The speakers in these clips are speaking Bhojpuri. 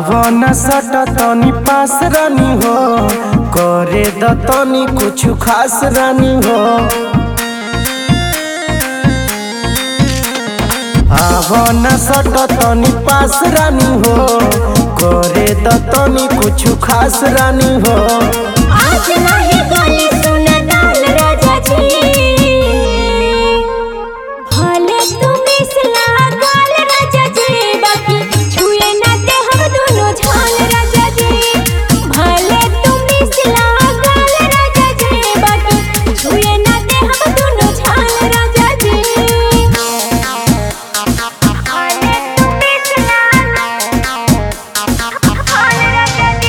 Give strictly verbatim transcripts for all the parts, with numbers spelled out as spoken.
आवना सट तनी पास रानी हो, करे द तनी कुछ खास रानी हो। आवना सट तनी पास रानी हो, करे द तनी कुछ खास रानी हो। आज नहीं गोली सुन डाल राजा जी, भले तुम इसला गाल राजा जी, बाकी छुए ना दे हम दोनों झाल राजा जी। भले तुम इसला गाल राजा जी, बाकी छुए ना दे हम दोनों झाल राजा जी। भले तुम इसला गाल राजा जी।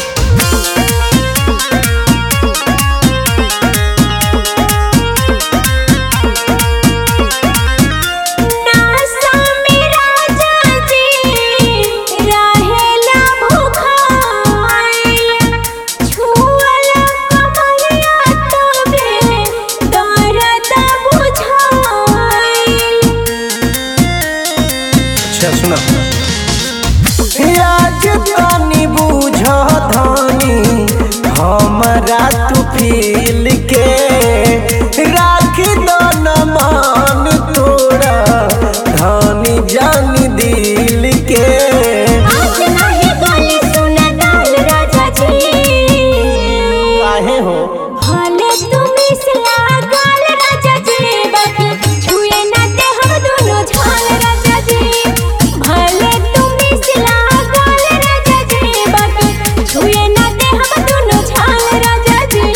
आज तनी बुझ धनी हमरा तू फील के, राख दो न मान तोरा धनी जानी दिल के। आज नहीं गोली सुन डाल राजा जी, काहे हो भले तुम इसला गाल राजा जी, बाकी छुए ना दे हम दोनों झाल राजा जी। भले तुम इसला गाल राजा जी, बाकी छुए ना दे हम दोनों झाल राजा जी।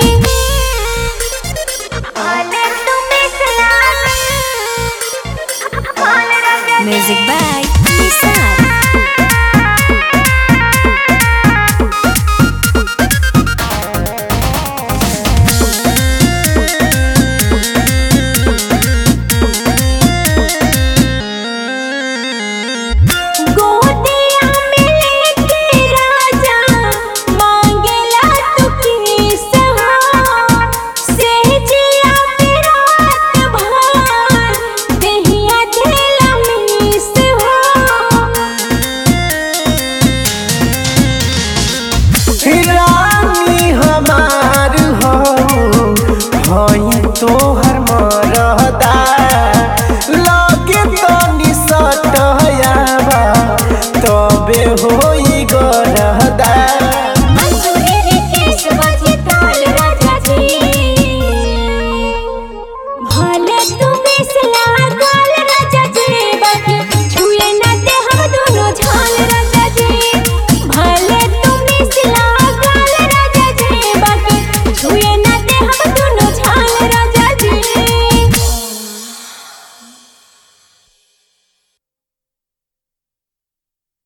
भले तुम इसला गाल राजा जी। म्यूजिक बाय निसार। रानी हमार हो हई तोहर मरदा, लगे तनी सटयावा तबे हो